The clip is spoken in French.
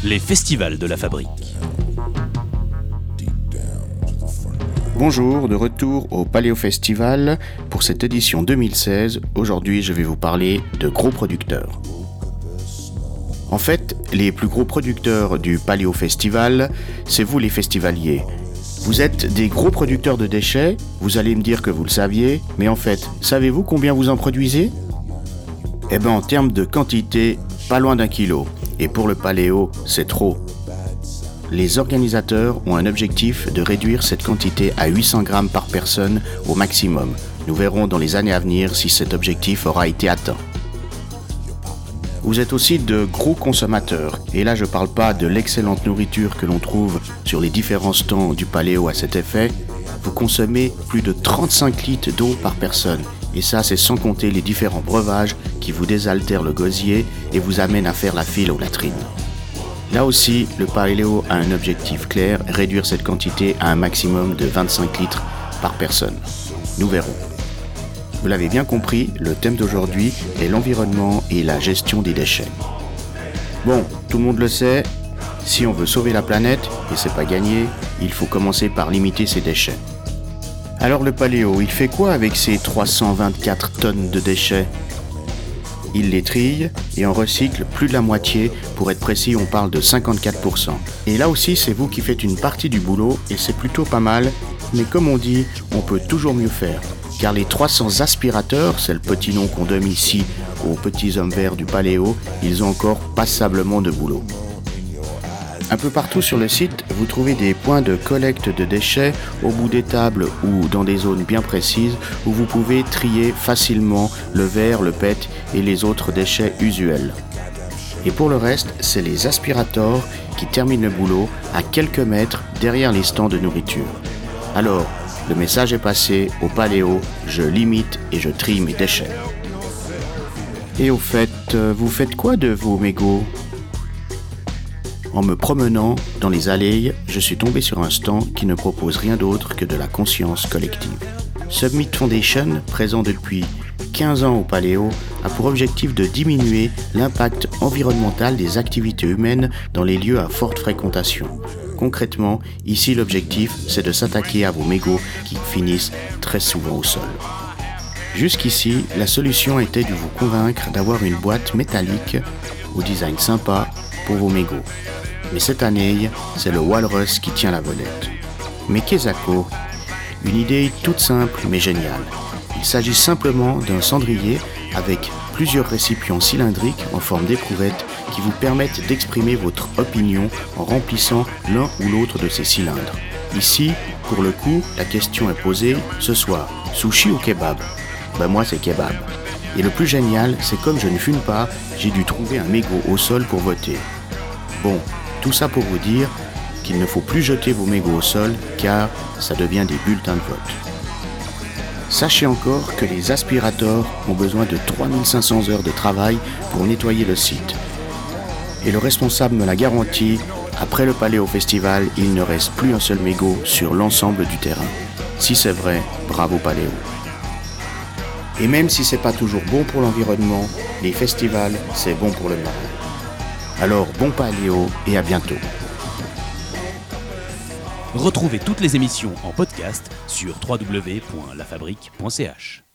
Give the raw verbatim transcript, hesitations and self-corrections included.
Les festivals de la fabrique. Bonjour, de retour au Paléo Festival pour cette édition deux mille seize. Aujourd'hui, je vais vous parler de gros producteurs. En fait, les plus gros producteurs du Paléo Festival, c'est vous les festivaliers. Vous êtes des gros producteurs de déchets, vous allez me dire que vous le saviez, mais en fait, savez-vous combien vous en produisez ? Eh bien, en termes de quantité, pas loin d'un kilo. Et pour le Paléo, c'est trop. Les organisateurs ont un objectif de réduire cette quantité à huit cents grammes par personne au maximum. Nous verrons dans les années à venir si cet objectif aura été atteint. Vous êtes aussi de gros consommateurs. Et là, je ne parle pas de l'excellente nourriture que l'on trouve sur les différents stands du Paléo à cet effet. Vous consommez plus de trente-cinq litres d'eau par personne. Et ça, c'est sans compter les différents breuvages qui vous désaltèrent le gosier et vous amènent à faire la file aux latrines. Là aussi, le Paléo a un objectif clair, réduire cette quantité à un maximum de vingt-cinq litres par personne. Nous verrons. Vous l'avez bien compris, le thème d'aujourd'hui est l'environnement et la gestion des déchets. Bon, tout le monde le sait, si on veut sauver la planète, et c'est pas gagné, il faut commencer par limiter ses déchets. Alors le Paléo, il fait quoi avec ces trois cent vingt-quatre tonnes de déchets ? Il les trille et en recycle plus de la moitié, pour être précis, on parle de cinquante-quatre pour cent. Et là aussi, c'est vous qui faites une partie du boulot et c'est plutôt pas mal, mais comme on dit, on peut toujours mieux faire. Car les trois cents aspirateurs, c'est le petit nom qu'on donne ici aux petits hommes verts du Paléo, ils ont encore passablement de boulot. Un peu partout sur le site, vous trouvez des points de collecte de déchets au bout des tables ou dans des zones bien précises où vous pouvez trier facilement le verre, le P E T et les autres déchets usuels. Et pour le reste, c'est les aspirateurs qui terminent le boulot à quelques mètres derrière les stands de nourriture. Alors, le message est passé, au Paléo, je limite et je trie mes déchets. Et au fait, vous faites quoi de vos mégots ? En me promenant dans les allées, je suis tombé sur un stand qui ne propose rien d'autre que de la conscience collective. Submit Foundation, présent depuis quinze ans au Paléo, a pour objectif de diminuer l'impact environnemental des activités humaines dans les lieux à forte fréquentation. Concrètement, ici l'objectif, c'est de s'attaquer à vos mégots qui finissent très souvent au sol. Jusqu'ici, la solution était de vous convaincre d'avoir une boîte métallique au design sympa pour vos mégots. Mais cette année, c'est le Walrus qui tient la vedette. Mais qu'est-ce que une idée toute simple mais géniale. Il s'agit simplement d'un cendrier avec plusieurs récipients cylindriques en forme d'éprouvette qui vous permettent d'exprimer votre opinion en remplissant l'un ou l'autre de ces cylindres. Ici, pour le coup, la question est posée, ce soir, sushi ou kebab ? Ben moi c'est kebab. Et le plus génial, c'est comme je ne fume pas, j'ai dû trouver un mégot au sol pour voter. Bon, tout ça pour vous dire qu'il ne faut plus jeter vos mégots au sol car ça devient des bulletins de vote. Sachez encore que les aspirateurs ont besoin de trois mille cinq cents heures de travail pour nettoyer le site. Et le responsable me l'a garanti, après le Paléo Festival, il ne reste plus un seul mégot sur l'ensemble du terrain. Si c'est vrai, bravo Paléo. Et même si c'est pas toujours bon pour l'environnement, les festivals, c'est bon pour le moral. Alors bon Paléo et à bientôt. Retrouvez toutes les émissions en podcast sur w w w point la fabrique point c h.